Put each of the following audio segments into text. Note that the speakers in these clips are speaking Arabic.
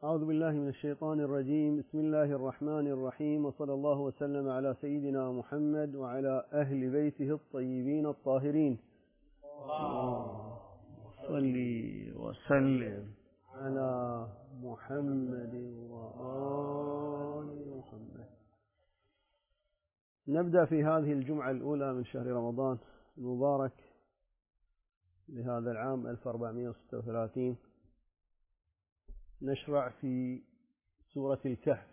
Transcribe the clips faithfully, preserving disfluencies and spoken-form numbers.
أعوذ بالله من الشيطان الرجيم. بسم الله الرحمن الرحيم، وصلى الله وسلم على سيدنا محمد وعلى أهل بيته الطيبين الطاهرين. اللهم صل وسلم على محمد وآل محمد. نبدأ في هذه الجمعة الأولى من شهر رمضان المبارك لهذا العام ألف وأربعمائة وستة وثلاثين. نشرع في سورة الكهف.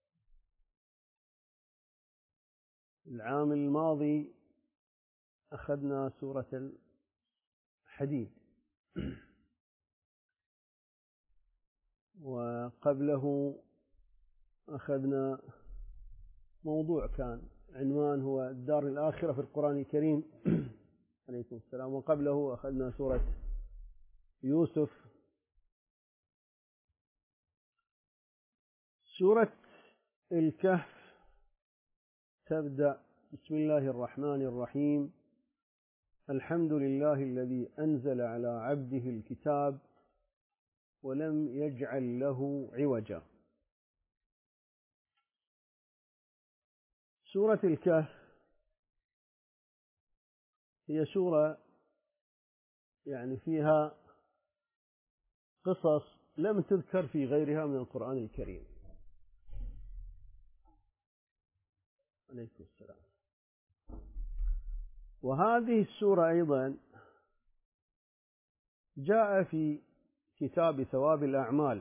العام الماضي أخذنا سورة الحديد، وقبله أخذنا موضوع كان عنوان هو الدار الآخرة في القرآن الكريم عليكم السلام. وقبله أخذنا سورة يوسف. سورة الكهف تبدأ بسم الله الرحمن الرحيم. الحمد لله الذي أنزل على عبده الكتاب ولم يجعل له عوجا. سورة الكهف هي سورة يعني فيها قصص لم تذكر في غيرها من القرآن الكريم. عليكم السلام. وهذه السورة أيضا جاء في كتاب ثواب الأعمال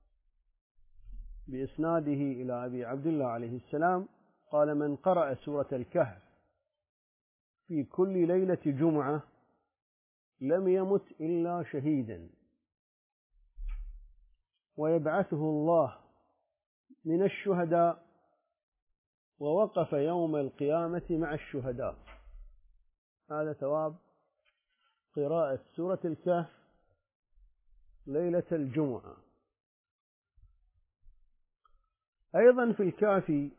بإسناده إلى أبي عبد الله عليه السلام قال: من قرأ سورة الكهف في كل ليلة جمعة لم يمت إلا شهيدا، ويبعثه الله من الشهداء، ووقف يوم القيامة مع الشهداء. هذا ثواب قراءة سورة الكهف ليلة الجمعة. أيضا في الكافي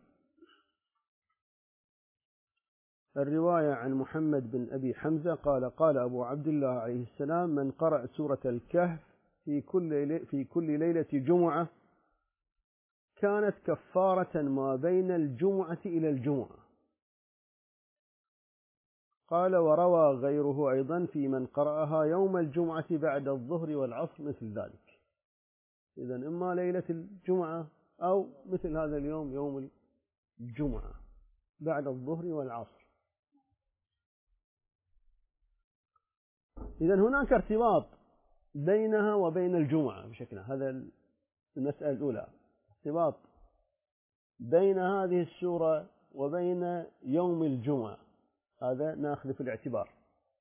الرواية عن محمد بن أبي حمزة قال: قال أبو عبد الله عليه السلام: من قرأ سورة الكهف في كل في كل ليلة جمعة كانت كفارة ما بين الجمعة إلى الجمعة. قال: وروى غيره أيضا في من قرأها يوم الجمعة بعد الظهر والعصر مثل ذلك. إذن إما ليلة الجمعة أو مثل هذا اليوم يوم الجمعة بعد الظهر والعصر. إذن هناك ارتباط بينها وبين الجمعة بشكل. هذا المسألة الأولى، ارتباط بين هذه السورة وبين يوم الجمعة، هذا نأخذ في الاعتبار.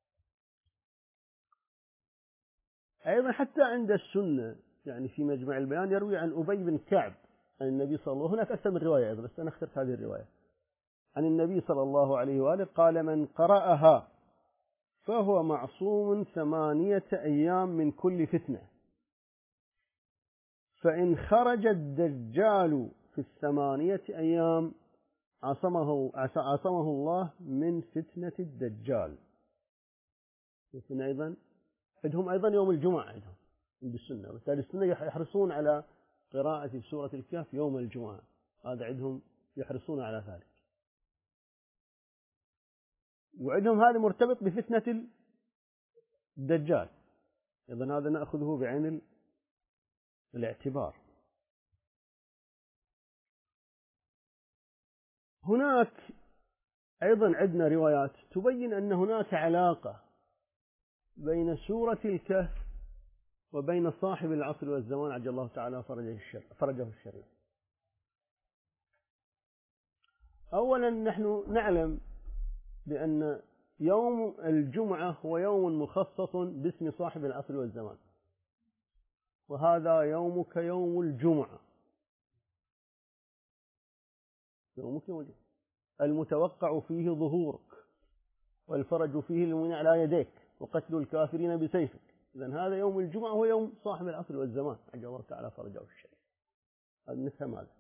أيضا حتى عند السنة يعني في مجمع البيان يروي عن أبي بن كعب عن النبي صلى الله عليه وسلم. هناك أكثر من رواية أيضا بس أنا اخترت هذه الرواية عن النبي صلى الله عليه وآله قال: من قرأها فهو معصوم ثمانية أيام من كل فتنة، فإن خرج الدجال في الثمانية أيام عصمه, عصمه الله من فتنة الدجال. فتنة أيضا عندهم أيضا يوم الجمعة عندهم بالسنة، وبالتالي السنة يحرصون على قراءة سورة الكهف يوم الجمعة. هذا عندهم يحرصون على ذلك. وعندهم هذا مرتبط بفتنة الدجال، إذن هذا نأخذه بعين الاعتبار. هناك أيضا عندنا روايات تبين أن هناك علاقة بين سورة الكهف وبين صاحب العصر والزمان عجل الله تعالى فرجه الشريف. أولا نحن نعلم بأن يوم الجمعة هو يوم مخصص باسم صاحب العصر والزمان، وهذا يومك يوم الجمعة، يومك يوم الجمعة المتوقع فيه ظهورك، والفرج فيه المنع على يديك، وقتل الكافرين بسيفك. إذن هذا يوم الجمعة هو يوم صاحب العصر والزمان عجل الله تعالى فرجه الشريف. هذا نفهم هذا.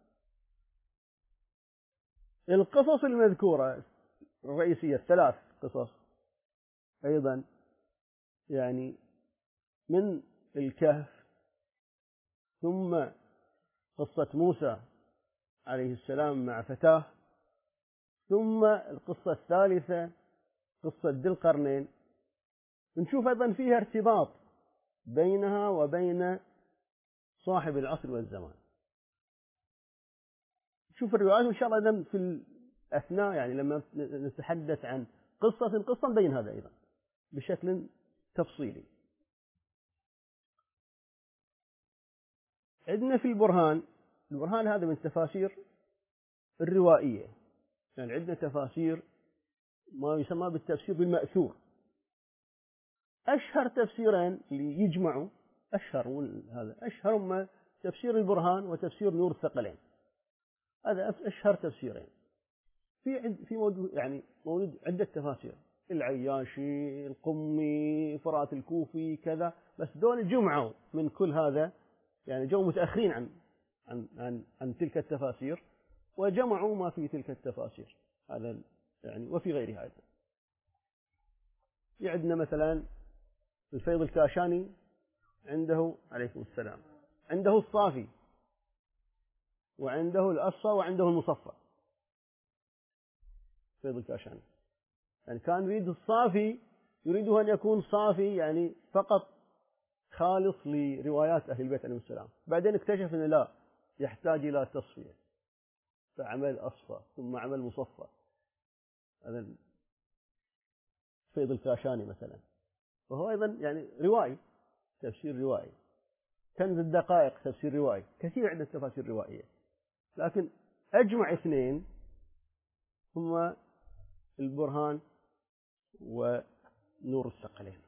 القصص المذكورة الرئيسية ثلاث قصص أيضا يعني من الكهف ثم قصة موسى عليه السلام مع فتاه، ثم القصة الثالثة قصة ذي القرنين، نشوف أيضا فيها ارتباط بينها وبين صاحب العصر والزمان. شوف الروايات إن شاء الله أيضا في الأثناء، يعني لما نتحدث عن قصة القصة نبين هذا أيضا بشكل تفصيلي. عندنا في البرهان، البرهان هذا من التفاسير الروائية، يعني عندنا تفاسير ما يسمى بالتفسير بالمأثور. أشهر تفسيرين اللي يجمعوا أشهر هذا أشهر هما تفسير البرهان وتفسير نور الثقلين. هذا أشهر تفسيرين. في في موجود يعني موجود عدة تفاسير، العياشي، القمي، فرات الكوفي كذا، بس دول جمعوا من كل هذا، يعني جو متأخرين عن عن عن, عن تلك التفاسير وجمعوا ما في تلك التفاسير. هذا يعني وفي غيرها أيضا. في عندنا مثلا الفيض الكاشاني عنده عليكم السلام، عنده الصافي وعنده الأصفى وعنده المصفى. فيض الكاشاني يعني كان يريد الصافي، يريده أن يكون صافي يعني فقط خالص لروايات أهل البيت عليهم السلام، بعدين اكتشف أنه لا، يحتاج إلى تصفية، فعمل أصفى ثم عمل مصفى. هذا فيض الكاشاني مثلا، وهو أيضا يعني روائي، تفسير روائي. كنز الدقائق تفسير روائي، كثير عندنا تفاسير روائية، لكن أجمع اثنين هما البرهان ونور الثقلين.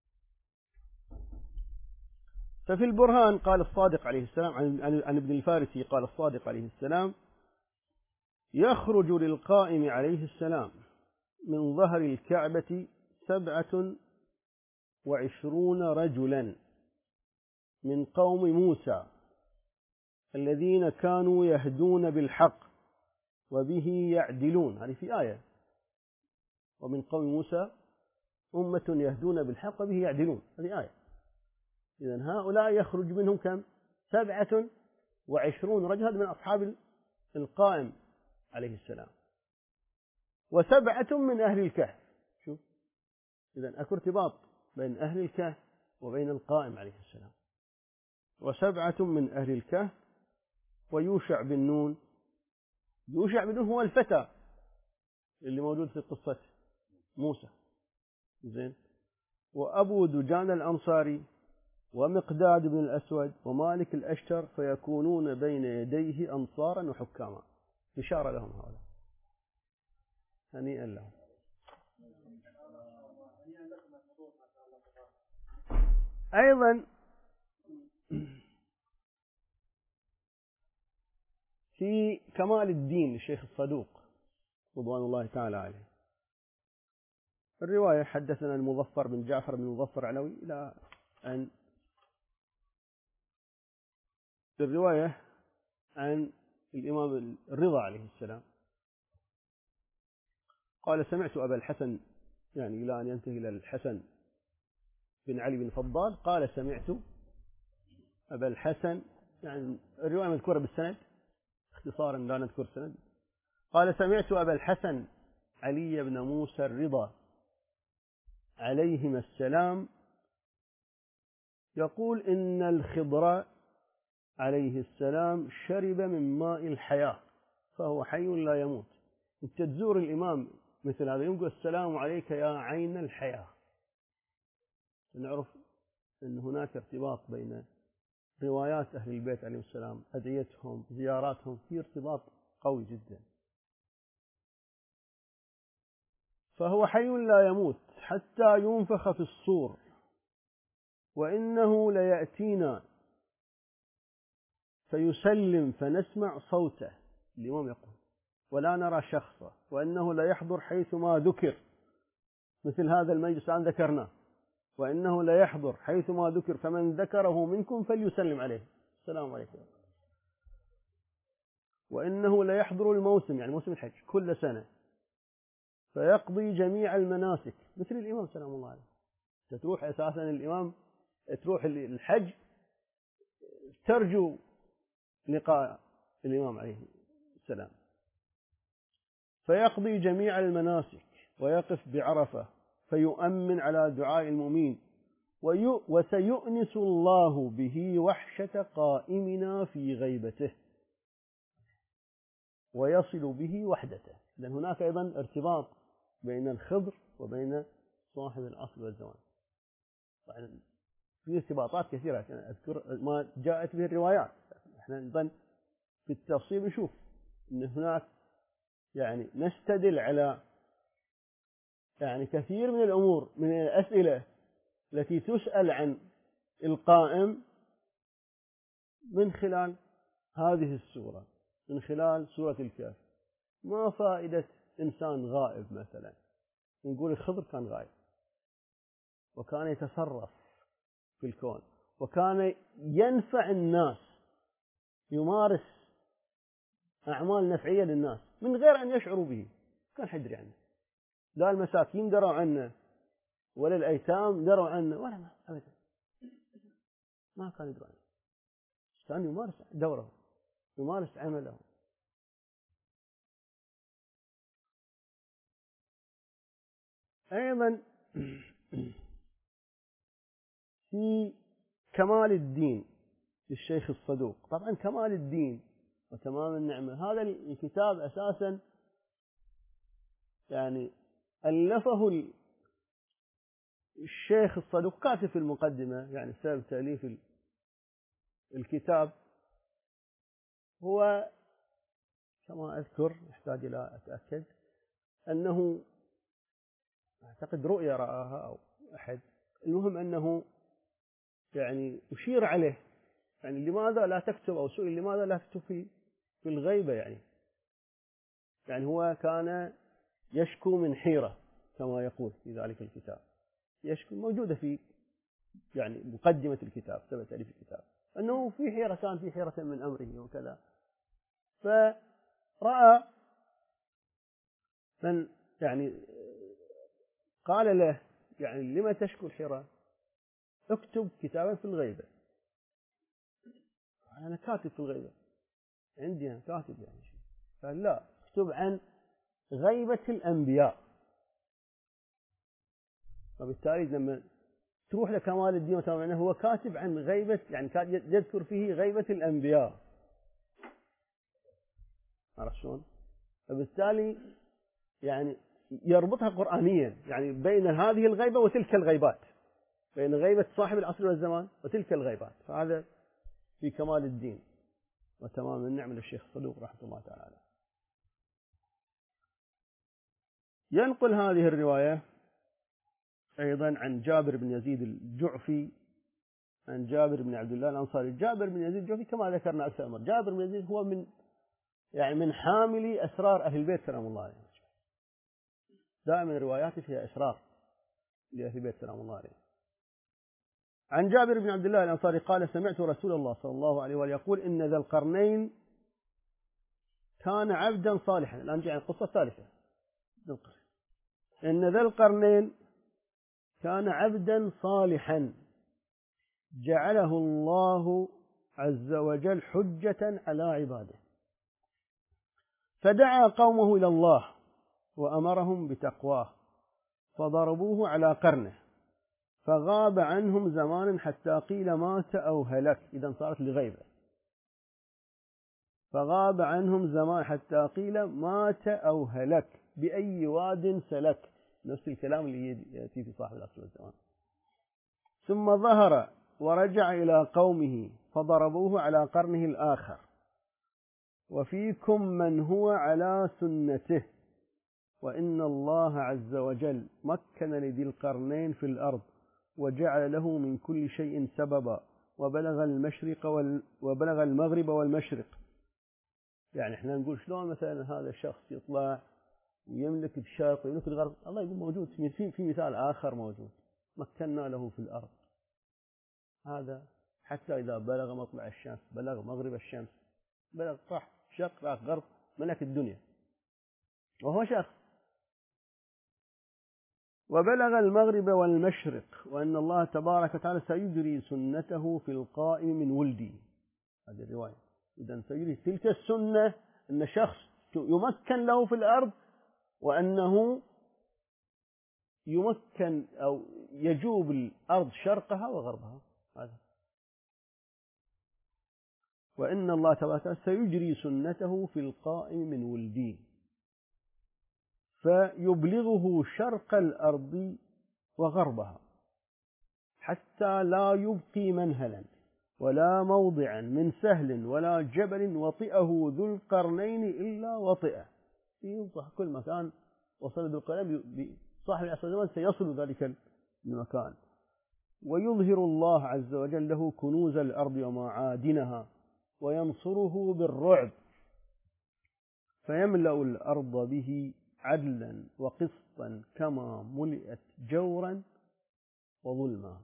ففي البرهان قال الصادق عليه السلام عن ابن الفارسي، قال الصادق عليه السلام: يخرج للقائم عليه السلام من ظهر الكعبة سبعة وعشرون رجلا من قوم موسى الذين كانوا يهدون بالحق وبه يعدلون. هذه في آية: ومن قوم موسى أمة يهدون بالحق وبه يعدلون. هذه آية. إذن هؤلاء يخرج منهم كم؟ سبعة وعشرون رجل، هذا من أصحاب القائم عليه السلام، وسبعة من أهل الكهف. شوف، إذن أكو ارتباط بين أهل الكهف وبين القائم عليه السلام. وسبعة من أهل الكهف ويوشع بن نون. يوشع بن نون هو الفتى اللي موجود في قصة موسى، زين. وأبو دجان الأنصاري ومقداد بن الأسود ومالك الأشتر، فيكونون بين يديه أنصارا وحكاما. إشارة لهم هؤلاء، هنيئا لهم. أيضا في كمال الدين الشيخ الصدوق رضوان الله تعالى عليه، الرواية: حدثنا المظفر بن جعفر بن المظفر علوي، إلى أن الرواية عن الإمام الرضا عليه السلام قال: سمعت أبا الحسن، يعني إلى أن ينتهي إلى الحسن بن علي بن فضال، قال: سمعت أبا الحسن، يعني الرواية مذكورة بالسند اختصارا لا نذكر سند. قال: سمعت أبا الحسن علي بن موسى الرضا عليهما السلام يقول: إن الخضر عليه السلام شرب من ماء الحياة فهو حي لا يموت. أنت تزور الإمام مثل هذا يقول: السلام عليك يا عين الحياة. نعرف أن هناك ارتباط بين روايات أهل البيت عليهم السلام، أدعيتهم، زياراتهم، في ارتباط قوي جدا. فهو حي لا يموت حتى ينفخ في الصور، وإنه ليأتينا فيسلم فنسمع صوته، الإمام يقول، ولا نرى شخصه، وإنه لا يحضر حيث ما ذكر، مثل هذا المجلس الآن ذكرناه، وإنه لا يحضر حيث ما ذكر، فمن ذكره منكم فليسلم عليه، السلام عليكم. وإنه لا يحضر الموسم، يعني موسم الحج، كل سنة، فيقضي جميع المناسك، مثل الإمام سلام الله عليه. تروح أساسا الإمام، تروح الحج ترجو لقاء الإمام عليه السلام، فيقضي جميع المناسك ويقف بعرفة فيؤمن على دعاء المؤمن، وسيؤنس الله به وحشة قائمنا في غيبته ويصل به وحدته. لأن هناك أيضا ارتباط بين الخضر وبين صاحب العصر والزمان، في ارتباطات كثيرة أذكر ما جاءت به الروايات. احنا أيضا في التفصيل نشوف أن هناك يعني نستدل على يعني كثير من الأمور من الأسئلة التي تسأل عن القائم من خلال هذه السورة، من خلال سورة الكهف. ما فائدة إنسان غائب مثلا؟ نقول الخضر كان غائب وكان يتصرف في الكون وكان ينفع الناس، يمارس أعمال نفعية للناس من غير أن يشعروا به، كان حدري عنه. لا المساكين دروا عنه ولا الأيتام دروا عنه ولا ما أبدا، ما كان يدروا عنه، كان يمارس دوره، يمارس عمله. أيضا في كمال الدين للشيخ الصدوق. طبعا كمال الدين وتمام النعمة هذا الكتاب أساسا يعني ألفه الشيخ الصدوق كاتب في المقدمة، يعني سبب تأليف الكتاب هو كما أذكر، أحتاج إلى أتأكد، أنه أعتقد رؤيا رآها أو أحد، المهم أنه يعني أشير عليه، يعني لماذا لا تكتب، أو سئل لماذا لا تكتب في في الغيبة، يعني يعني هو كان يشكو من حيرة كما يقول في ذلك الكتاب، يشكو موجودة في يعني مقدمة الكتاب، سبب تأليف الكتاب، أنه في حيرة، كان في حيرة من أمره وكذا. فرأى من يعني قال له يعني لما تشكو الحيرة، اكتب كتابا في الغيبة. أنا كاتب في الغيبة، عندي أنا كاتب يعني شيء. قال لا، اكتب عن غيبة الأنبياء. وبالتالي لما تروح لكمال الدين وتمام هو كاتب عن غيبة، يعني يذكر فيه غيبة الأنبياء، عرفت شلون؟ فبالتالي يعني يربطها قرآنيا، يعني بين هذه الغيبة وتلك الغيبات، بين غيبة صاحب العصر والزمان وتلك الغيبات. فهذا في كمال الدين وتمام النعمة للشيخ الصدوق رحمه الله تعالى. ينقل هذه الرواية أيضا عن جابر بن يزيد الجعفي، عن جابر بن عبد الله الأنصاري. جابر بن يزيد الجعفي كما ذكرنا أكثر مرة، جابر بن يزيد هو من يعني من حاملي أسرار أهل البيت سلام الله عليهم، دائما رواياته فيها أسرار لأهل البيت سلام الله عليهم. عن جابر بن عبد الله الأنصاري قال: سمعت رسول الله صلى الله عليه وآله يقول: إن ذا القرنين كان عبدا صالحا. الآن جاء القصة الثالثة. إن ذا القرنين كان عبدا صالحا جعله الله عز وجل حجة على عباده، فدعا قومه إلى الله وأمرهم بتقواه، فضربوه على قرنه فغاب عنهم زمانا حتى قيل مات أو هلك. إذا صارت لغيبة. فغاب عنهم زمان حتى قيل مات أو هلك بأي واد سلك، نفس الكلام اللي يأتي في صاحب العصر والزمان. ثم ظهر ورجع إلى قومه فضربوه على قرنه الآخر، وفيكم من هو على سنته، وإن الله عز وجل مكن لذي القرنين في الأرض وجعل له من كل شيء سببا، وبلغ المشرق وال... وبلغ المغرب والمشرق. يعني احنا نقول شلون مثلا هذا الشخص يطلع ويملك الشرق ويملك الغرب، الله يقول موجود في في مثال آخر موجود، مكنا له في الأرض. هذا حتى إذا بلغ مطلع الشمس، بلغ مغرب الشمس، بلغ صح شرق راح غرب، ملك الدنيا وهو شخص. وبلغ المغرب والمشرق، وأن الله تبارك وتعالى سيجري سنته في القائم من ولدي. هذه الرواية إذا سيجري تلك السنة أن شخص يمكن له في الأرض وأنه يمكن أو يجوب الأرض شرقها وغربها. هذا وإن الله تبارك سيجري سنته في القائم من ولدين فيبلغه شرق الأرض وغربها حتى لا يبقي منهلا ولا موضعا من سهل ولا جبل وطئه ذو القرنين إلا وطئه. في كل مكان وصل ذو القرنين بصاحب العصر الزمان سيصل ذلك المكان. ويظهر الله عز وجل له كنوز الأرض ومعادنها وينصره بالرعب فيملأ الأرض به عدلا وقسطا كما ملئت جورا وظلما.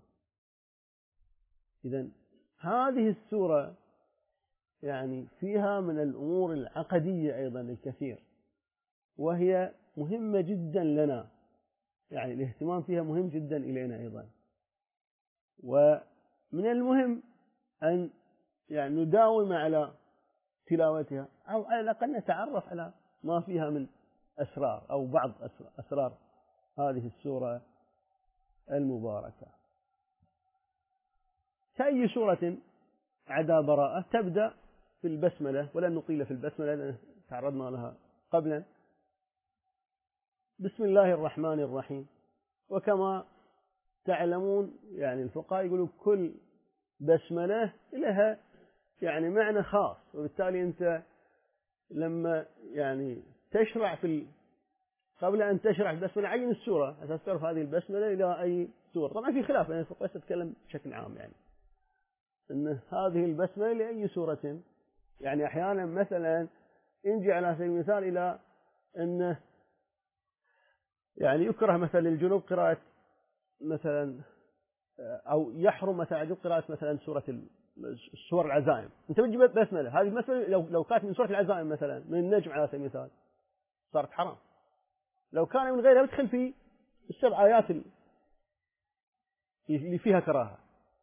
إذن هذه السورة يعني فيها من الأمور العقدية أيضا الكثير، وهي مهمة جدا لنا، يعني الاهتمام فيها مهم جدا إلينا أيضا. ومن المهم أن يعني نداوم على تلاوتها أو على الأقل نتعرف على ما فيها من أسرار أو بعض أسرار هذه السورة المباركة. كأي سورة عدا براءة تبدأ في البسملة، ولن نطيل في البسملة لأن تعرضنا لها قبلا. بسم الله الرحمن الرحيم. وكما تعلمون يعني الفقهاء يقولوا كل بسملة لها يعني معنى خاص، وبالتالي أنت لما يعني تشرع في قبل أن تشرع البسملة عين السورة عشان تعرف هذه البسملة إلى أي سورة. طبعا في خلاف يعني الفقهاء تتكلم بشكل عام يعني أن هذه البسملة لأي سورة. يعني أحيانا مثلا ينجي على سبيل المثال إلى أنه يعني يكره مثلا للجنوب قراءة مثلا أو يحرم مثلا قراءة مثلا سورة السور العزائم. أنت بتجيب بسملة، هذه البسملة لو لو كانت من سورة العزائم مثلا من النجم على سبيل المثال صارت حرام. لو كان من غيرها يدخل في السبع آيات اللي فيها كراهة.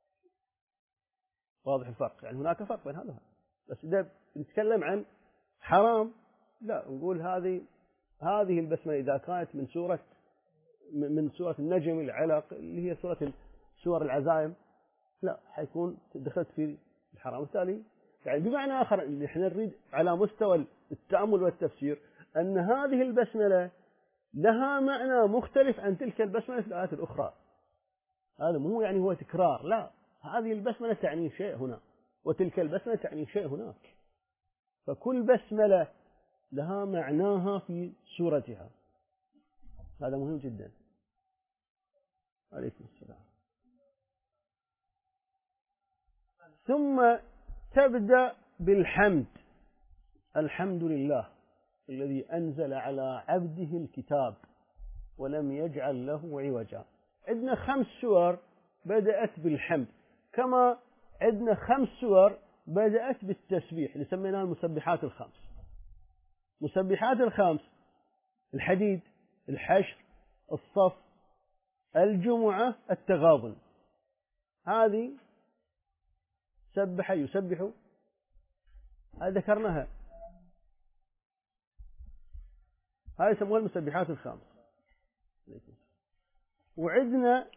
واضح الفرق؟ يعني هناك فرق بين هذا. بس إذا نتكلم عن حرام لا نقول هذه هذه البسملة إذا كانت من سورة من سورة النجم العلق اللي هي سورة سور العزائم لا حيكون دخلت في الحرام. بالتالي يعني بمعنى آخر اللي احنا نريد على مستوى التأمل والتفسير أن هذه البسملة لها معنى مختلف عن تلك البسملة في الآيات الأخرى. هذا مو يعني هو تكرار، لا، هذه البسملة تعني شيء هنا وتلك البسملة تعني شيء هناك. فكل بسملة لها معناها في سورتها. هذا مهم جدا. عليكم السلام. ثم تبدأ بالحمد. الحمد لله الذي أنزل على عبده الكتاب ولم يجعل له عوجا. عندنا خمس سور بدأت بالحمد، كما عندنا خمس سور بدأت بالتسبيح اللي سميناها المسبحات الخمس. مسبحات الخمس الحديد، الحشر، الصف، الجمعة، التغابن. هذه سبح يسبح هذه ذكرناها، هذه يسموها المسبحات الخمس. وعندنا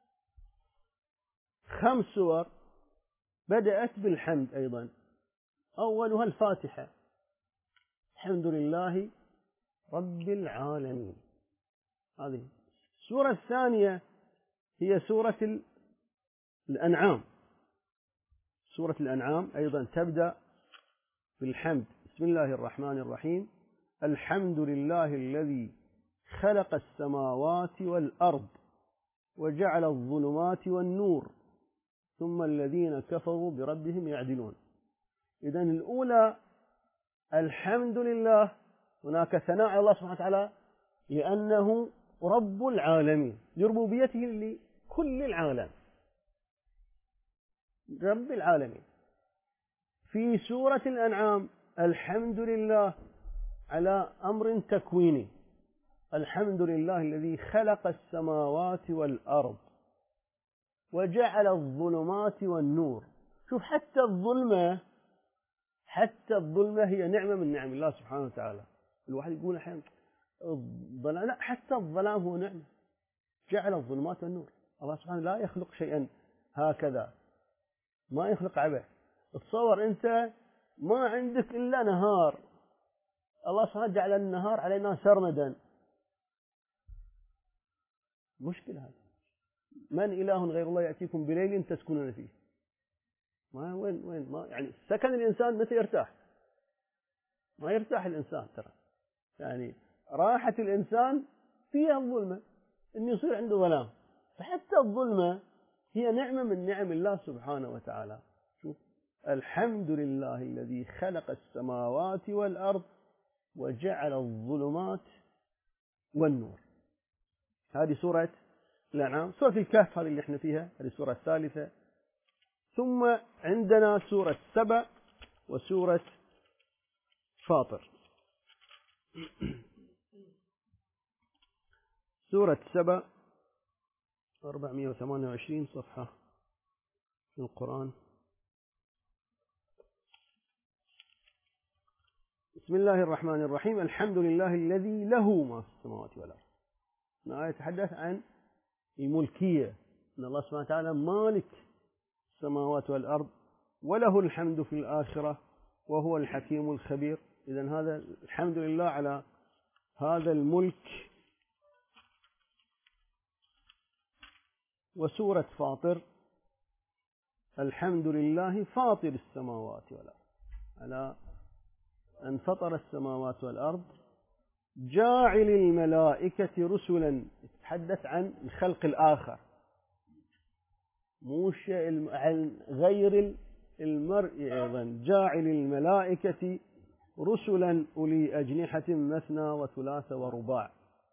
خمس سور بدأت بالحمد أيضا. أولها الفاتحة، الحمد لله رب العالمين. هذه السورة الثانية هي سورة الأنعام. سورة الأنعام أيضا تبدأ بالحمد. بسم الله الرحمن الرحيم. الحمد لله الذي خلق السماوات والأرض وجعل الظلمات والنور ثم الذين كفروا بربهم يعدلون. إذن الأولى الحمد لله، هناك ثناء على الله سبحانه وتعالى لأنه رب العالمين لربوبيته لكل العالم، رب العالمين. في سورة الأنعام الحمد لله على أمر تكويني. الحمد لله الذي خلق السماوات والأرض وجعل الظلمات والنور. شوف حتى الظلمة حتى الظلمة هي نعمة من نعم الله سبحانه وتعالى. الواحد يقول أحيانا الظلام، لا، حتى الظلام هو نعمة. جعل الظلمات والنور. الله سبحانه لا يخلق شيئا هكذا، ما يخلق عبث. تصور أنت ما عندك إلا نهار، الله سبحانه جعل النهار علينا سرمدا. مشكلة هذا. من إله غير الله يأتيكم بليل تسكنون فيه؟ ما وين وين ما يعني سكن الإنسان متى يرتاح؟ ما يرتاح الإنسان ترى. يعني راحة الإنسان فيها الظلمة، إنه يصير عنده ظلام. فحتى الظلمة هي نعمة من نعم الله سبحانه وتعالى. شوف، الحمد لله الذي خلق السماوات والأرض وجعل الظلمات والنور. هذه سورة الأنعام. سورة الكهف هذه اللي احنا فيها، هذه السورة الثالثة. ثم عندنا سورة سبأ وسورة فاطر. سورة سبأ أربعمائة وثمانية وعشرين صفحة في القرآن. بسم الله الرحمن الرحيم. الحمد لله الذي له ما في السماوات والأرض. الآية تتحدث عن الملكية، أن الله سبحانه وتعالى مالك السماوات والأرض، وله الحمد في الآخرة وهو الحكيم الخبير. إذن هذا الحمد لله على هذا الملك. وسورة فاطر. الحمد لله فاطر السماوات والأرض، على أن فطر السماوات والأرض. جاعل الملائكة رسلا، يتحدث عن الخلق الآخر، مو الشيء غير المرء أيضا. جاعل الملائكة رسلا أولي أجنحة مثنى وثلاث ورباع.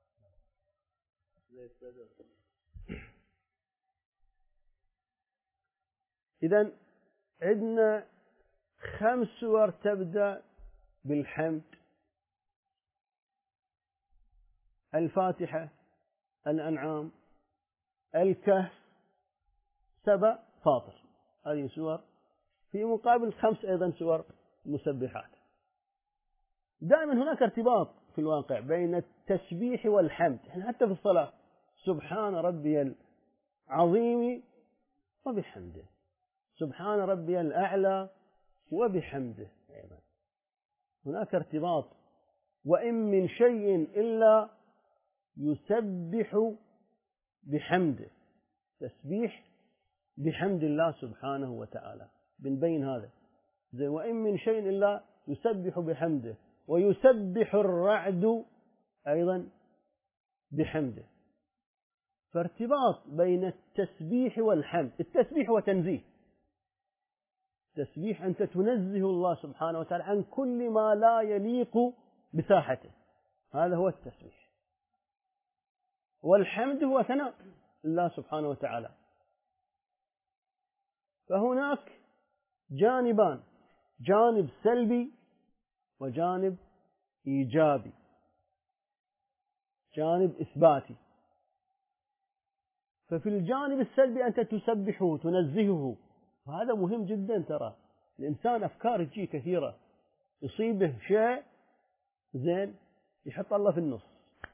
إذن عندنا خمس سور تبدأ بالحمد: الفاتحة، الأنعام، الكهف، سبأ، فاطر. هذه سور، في مقابل خمس أيضا سور مسبحات. دائما هناك ارتباط في الواقع بين التسبيح والحمد. حتى في الصلاة: سبحان ربي العظيم وبحمده، سبحان ربي الأعلى وبحمده. أيضا هناك ارتباط. وإن من شيء إلا يسبح بحمده، تسبيح بحمد الله سبحانه وتعالى. بنبين هذا زي وإن من شيء إلا يسبح بحمده، ويسبح الرعد أيضا بحمده. فارتباط بين التسبيح والحمد. التسبيح هو تنزيه. تسبيح أنت تنزه الله سبحانه وتعالى عن كل ما لا يليق بساحته، هذا هو التسبيح. والحمد هو ثناء الله سبحانه وتعالى. فهناك جانبان: جانب سلبي وجانب إيجابي، جانب إثباتي. ففي الجانب السلبي أنت تسبحه تنزهه، وهذا مهم جدا. ترى الإنسان أفكار تجي كثيرة، يصيبه شيء زين يحط الله في النص،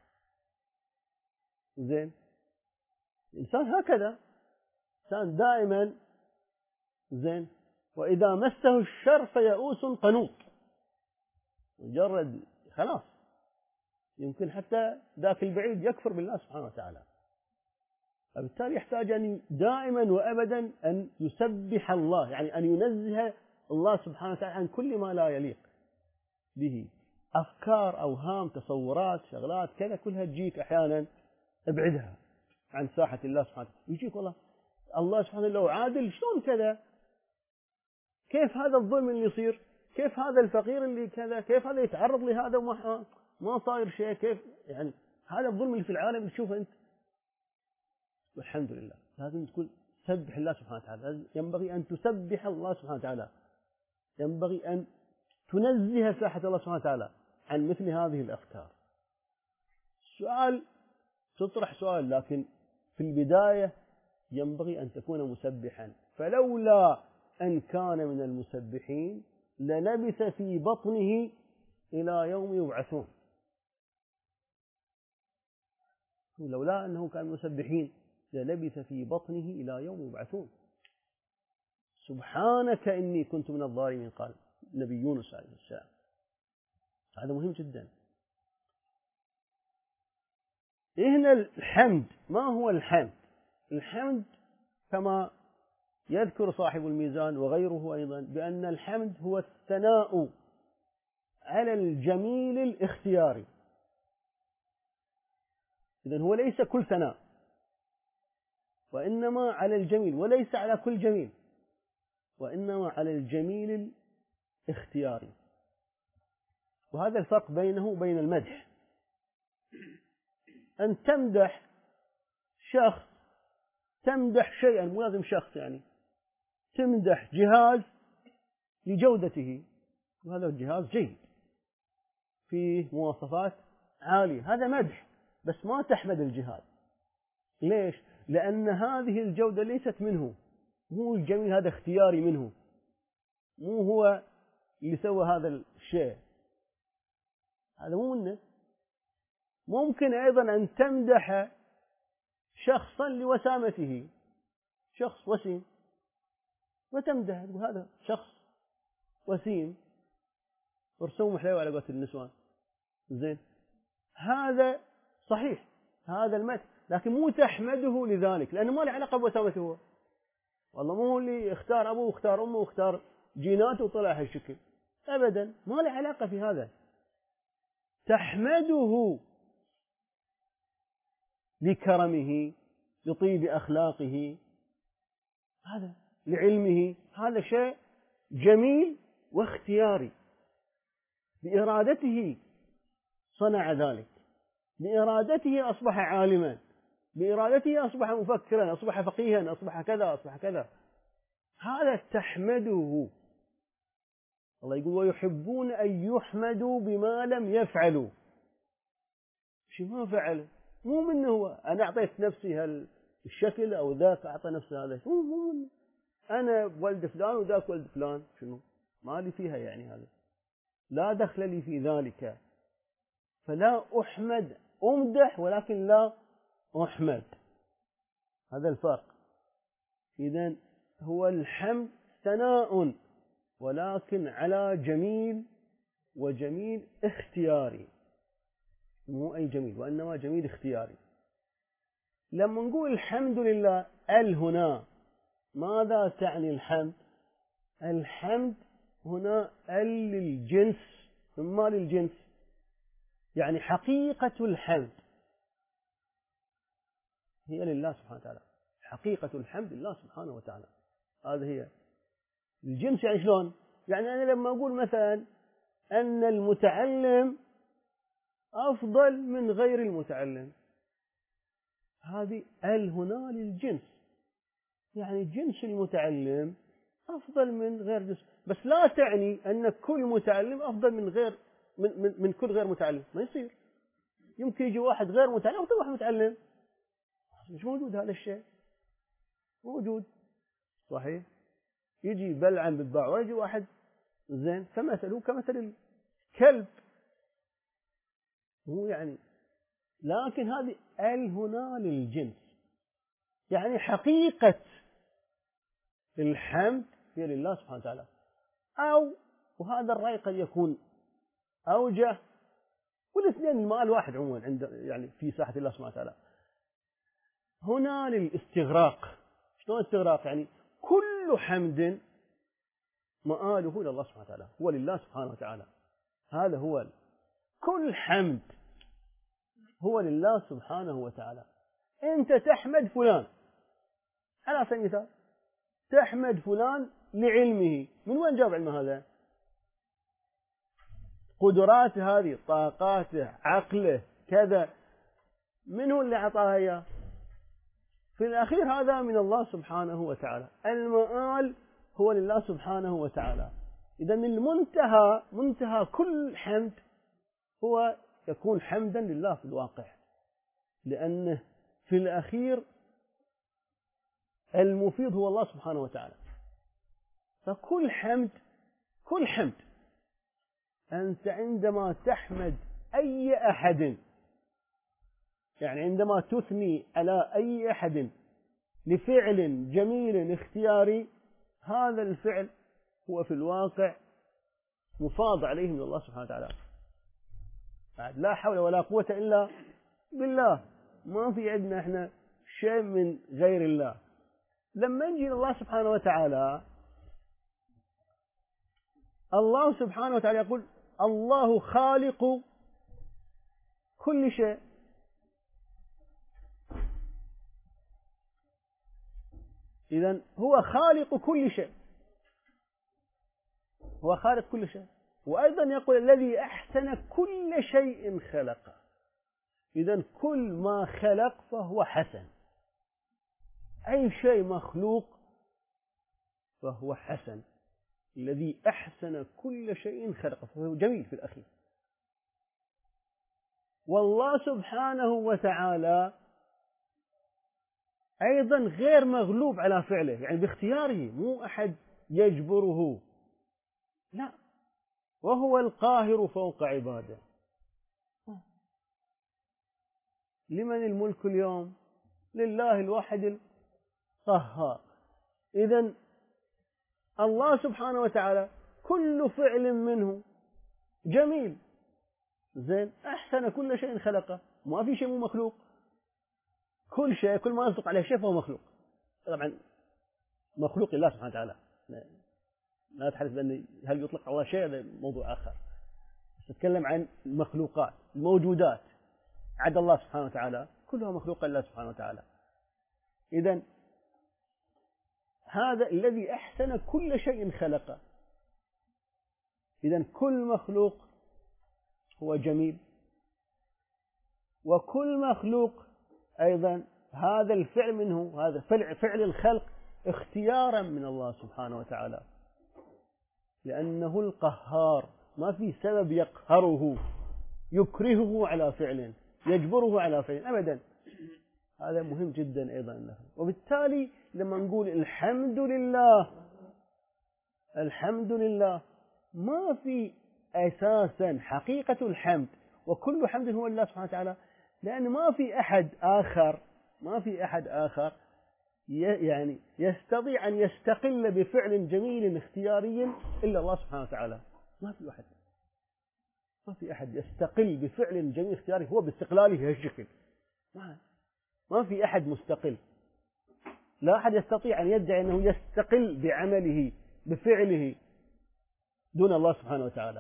زين. الإنسان هكذا، إنسان دائما زين. وإذا مسه الشر فيئوس قنوط، مجرد خلاص يمكن حتى ذاك البعيد يكفر بالله سبحانه وتعالى. فبالتالي يحتاج أن دائما وأبدا أن يسبح الله، يعني أن ينزه الله سبحانه وتعالى عن كل ما لا يليق به. أفكار، أوهام، تصورات، شغلات كذا كلها تجيك أحيانا ابعدها عن ساحة الله سبحانه وتعالى. يجيك والله الله سبحانه لو عادل شلون كذا، كيف هذا الظلم اللي يصير، كيف هذا الفقير اللي كذا، كيف هذا يتعرض لهذا وما ما صاير شيء، كيف يعني هذا الظلم اللي في العالم اللي تشوفه أنت. والحمد لله لازم تقول سبح الله سبحانه وتعالى. ينبغي أن تسبح الله سبحانه وتعالى، ينبغي أن تنزه ساحة الله سبحانه وتعالى عن مثل هذه الأفكار. سؤال تطرح سؤال، لكن في البداية ينبغي أن تكون مسبحا. فلولا أن كان من المسبحين للبث في بطنه إلى يوم يبعثون. لولا أنه كان مسبحين للبث في بطنه إلى يوم يبعثون. سبحانك إني كنت من الظالمين، قال نبي يونس عليه السلام. هذا مهم جدا. هنا الحمد، ما هو الحمد؟ الحمد كما يذكر صاحب الميزان وغيره أيضا بأن الحمد هو الثناء على الجميل الاختياري. إذن هو ليس كل ثناء، وإنما على الجميل، وليس على كل جميل، وإنما على الجميل الاختياري. وهذا الفرق بينه وبين المدح. أن تمدح شخص، تمدح شيئا، مو لازم شخص، يعني تمدح جهاز لجودته، وهذا الجهاز جيد فيه مواصفات عالية، هذا مدح، بس ما تحمد الجهاز. ليش؟ لأن هذه الجودة ليست منه، مو الجميل هذا اختياري منه، مو هو اللي سوى هذا الشيء، هذا مو منه. ممكن أيضا أن تمدح شخصا لوسامته، شخص وسيم وتمدح هذا شخص وسيم ورسوم حلوة على قولة النسوان، زين، هذا صحيح، هذا المدح، لكن مو تحمده لذلك، لأنه ما له علاقة بوسامته هو. والله مو هو اللي اختار أبوه واختار أمه واختار جيناته وطلع هالشكل، أبدا، ما له علاقة في هذا. تحمده لكرمه، لطيب أخلاقه، هذا لعلمه، هذا شيء جميل واختياري، بإرادته صنع ذلك، بإرادته أصبح عالما، بإرادته أصبح مفكرا، أصبح فقيها، أصبح كذا، أصبح كذا، هذا تحمده. الله يقول ويحبون أن يحمدوا بما لم يفعلوا. شو ما فعل؟ مو منه هو، أنا أعطيت نفسي هالشكل أو ذاك أعطى نفسه هذا، مو مو منه. أنا ولد فلان وذاك ولد فلان، شنو؟ ما لي فيها يعني، هذا لا دخل لي في ذلك، فلا أحمد، أمدح ولكن لا أحمد، هذا الفرق. إذن هو الحمد ثناء، ولكن على جميل، وجميل اختياري، مو أي جميل، وإنما جميل اختياري. لما نقول الحمد لله، ال هنا ماذا تعني الحمد؟ الحمد هنا ال للجنس، ثم للجنس، يعني حقيقة الحمد هي لله سبحانه وتعالى، حقيقة الحمد لله سبحانه وتعالى، هذا هي الجنس. يعني شلون؟ يعني أنا لما أقول مثلا أن المتعلم أفضل من غير المتعلم، هذه ال هنا للجنس، يعني جنس المتعلم أفضل من غير جنس، بس لا تعني أن كل متعلم أفضل من غير من, من, من كل غير متعلم، ما يصير. يمكن يجي واحد غير متعلم وواحد متعلم، مش موجود هذا الشيء، موجود صحيح. يجي بلعم بالباع ويجي واحد زين، فمثله كمثل الكلب، هو يعني، لكن هذه ال هنا للجنس، يعني حقيقة الحمد هي لله سبحانه وتعالى. أو وهذا الرأي قد يكون أوجه، والاثنين المال واحد عموما عند يعني في ساحة الله سبحانه وتعالى. هنا للاستغراق. شلون استغراق؟ يعني كل حمد مآله إلى الله سبحانه وتعالى، هو لله سبحانه وتعالى، هذا هو كل حمد هو لله سبحانه وتعالى. أنت تحمد فلان على سبيل المثال، تحمد فلان لعلمه، من وين جاب علمه هذا؟ قدراته هذه، طاقاته، عقله، كذا، من هو اللي أعطاها إياه؟ في الأخير هذا من الله سبحانه وتعالى، المآل هو لله سبحانه وتعالى. إذا المنتهى، منتهى كل حمد هو يكون حمدا لله في الواقع، لأنه في الأخير المفيد هو الله سبحانه وتعالى. فكل حمد كل حمد. أنت عندما تحمد أي أحد، يعني عندما تثني على أي أحد لفعل جميل اختياري، هذا الفعل هو في الواقع مفاض عليه من الله سبحانه وتعالى. لا حول ولا قوة إلا بالله، ما في عندنا احنا شيء من غير الله. لما نجي الله سبحانه وتعالى، الله سبحانه وتعالى يقول الله خالق كل شيء. إذن هو خالق كل شيء، هو خالق كل شيء. وأيضا يقول الذي أحسن كل شيء خلقه. إذن كل ما خلق فهو حسن، أي شيء مخلوق فهو حسن. الذي أحسن كل شيء خلقه فهو جميل في الأخير. والله سبحانه وتعالى أيضا غير مغلوب على فعله، يعني باختياره، مو أحد يجبره، لا، وهو القاهر فوق عباده. لمن الملك اليوم؟ لله الواحد القهار. إذن الله سبحانه وتعالى كل فعل منه جميل، زين، أحسن كل شيء خلقه، ما في شيء مو مخلوق. كل شيء، كل ما يصدق عليه شيء فهو مخلوق. طبعا مخلوق الله سبحانه وتعالى، لا تحدث بأن هل يطلق الله شيء، هذا موضوع آخر. نتكلم عن المخلوقات الموجودات عدا الله سبحانه وتعالى، كلها مخلوق الله سبحانه وتعالى. إذن هذا الذي أحسن كل شيء خلقه. إذن كل مخلوق هو جميل، وكل مخلوق أيضا هذا الفعل منه، هذا فعل الخلق اختيارا من الله سبحانه وتعالى، لأنه القهار، ما في سبب يقهره يكرهه على فعل، يجبره على فعل أبدا. هذا مهم جدا أيضا. وبالتالي لما نقول الحمد لله، الحمد لله ما في أساسا حقيقة الحمد، وكل حمد هو الله سبحانه وتعالى، لأن ما في أحد آخر، ما في أحد آخر يعني يستطيع أن يستقل بفعل جميل اختياري إلا الله سبحانه وتعالى. ما في أحد، ما في أحد يستقل بفعل جميل اختياري هو باستقلاله هالشكل. ما ما في أحد مستقل، لا أحد يستطيع أن يدعي أنه يستقل بعمله بفعله دون الله سبحانه وتعالى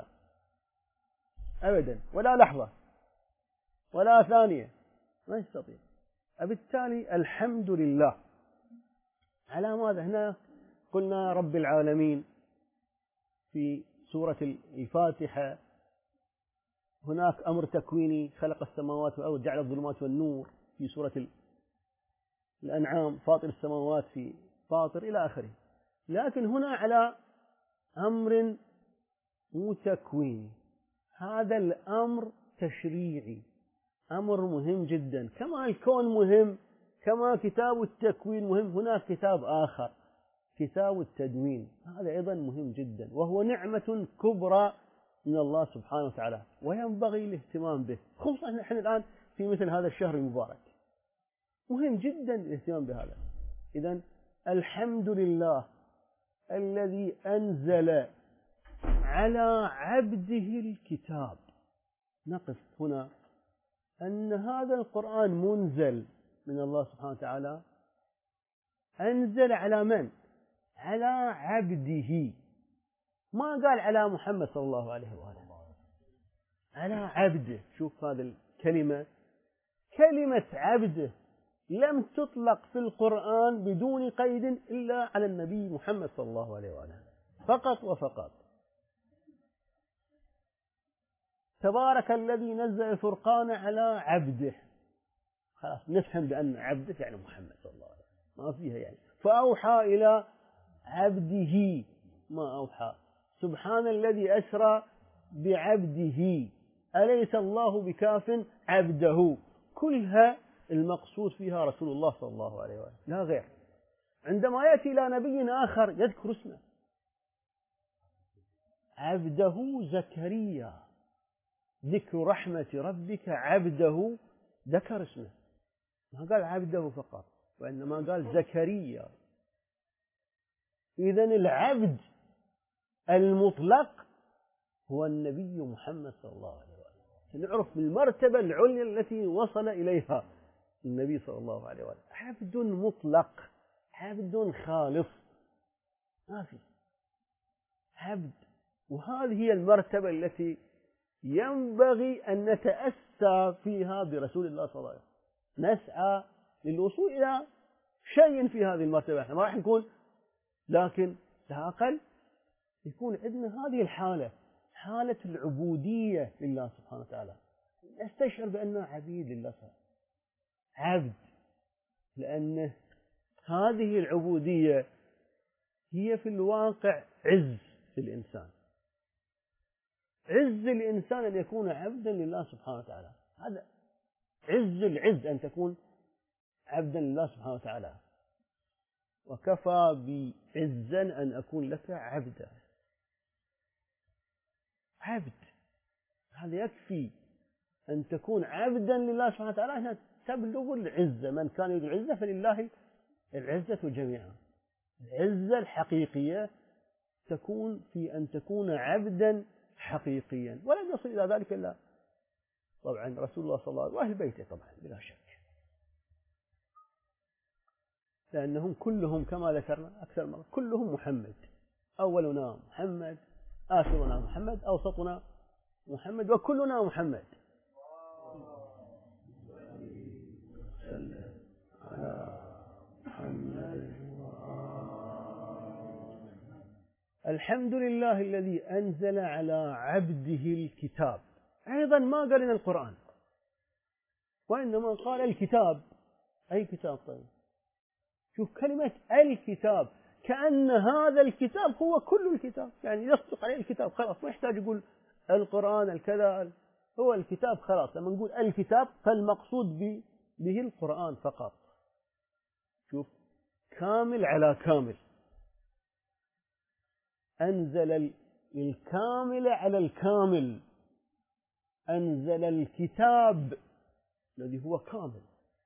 أبدا، ولا لحظة ولا ثانية، ما يستطيع. وبالتالي الحمد لله على ماذا؟ هنا قلنا رب العالمين في سورة الفاتحة، هناك أمر تكويني خلق السماوات والأرض جعل الظلمات والنور في سورة الأنعام، فاطر السماوات في فاطر إلى آخره. لكن هنا على أمر مو تكويني، هذا الأمر تشريعي، أمر مهم جدا. كما الكون مهم، كما كتاب التكوين مهم، هناك كتاب آخر كتاب التدوين، هذا أيضا مهم جدا، وهو نعمة كبرى من الله سبحانه وتعالى، وينبغي الاهتمام به، خصوصا نحن الآن في مثل هذا الشهر المبارك، مهم جدا الاهتمام بهذا. إذن الحمد لله الذي أنزل على عبده الكتاب. نقف هنا أن هذا القرآن منزل من الله سبحانه وتعالى، أنزل على من؟ على عبده، ما قال على محمد صلى الله عليه وآله، على عبده. شوف هذه الكلمة، كلمة عبده لم تطلق في القرآن بدون قيد إلا على النبي محمد صلى الله عليه وآله فقط وفقط. تبارك الذي نزل الفرقان على عبده، خلاص نفهم بأن عبده يعني محمد صلى الله عليه وسلم، ما فيها يعني. فأوحى إلى عبده ما أوحى. سبحان الذي أسرى بعبده، أليس الله بكاف عبده. كلها المقصود فيها رسول الله صلى الله عليه وسلم لا غير. عندما يأتي إلى نبي آخر يذكر اسمه، عبده زكريا، ذكر رحمة ربك عبده، ذكر اسمه، ما قال عبده فقط، وإنما قال زكريا. إذن العبد المطلق هو النبي محمد صلى الله عليه وسلم. نعرف المرتبة العليا التي وصل إليها النبي صلى الله عليه وسلم، عبد مطلق، عبد خالص، ما في عبد. وهذه هي المرتبة التي ينبغي أن نتأسى فيها برسول الله صلى الله عليه وسلم، نسعى للوصول إلى شيء في هذه المرتبة. احنا ما راح نكون، لكن لا أقل يكون عندنا هذه الحالة، حالة العبودية لله سبحانه وتعالى، نستشعر بأننا عبيد لله سبحانه، عبد، لأن هذه العبودية هي في الواقع عز للإنسان، عز الإنسان أن يكون عبدا لله سبحانه وتعالى، هذا عز العز أن تكون عبدا لله سبحانه وتعالى. وكفى بعزا أن أكون لك عبدا، عبد، هذا يكفي أن تكون عبدا لله سبحانه وتعالى، هنا تبلغ العزة. من كان يريد العزة فلله العزة جميعا. العزة الحقيقية تكون في أن تكون عبدا حقيقيا، ولم يصل إلى ذلك إلا طبعا رسول الله صلى الله عليه وسلم وأهل بيته طبعا بلا شك، لأنهم كلهم كما ذكرنا أكثر مرة كلهم محمد، أولنا محمد، آخرنا محمد، أوسطنا محمد، وكلنا محمد. الحمد لله الذي أنزل على عبده الكتاب. أيضا ما قال لنا القرآن، وإنما قال الكتاب. أي كتاب؟ طيب شوف كلمة الكتاب، كأن هذا الكتاب هو كل الكتاب، يعني يصدق عليه الكتاب خلاص، ما يحتاج يقول القرآن الكذا، هو الكتاب خلاص. لما نقول الكتاب فالمقصود به القرآن فقط. شوف كامل على كامل، أنزل الكامل على الكامل، أنزل الكتاب الذي هو كامل،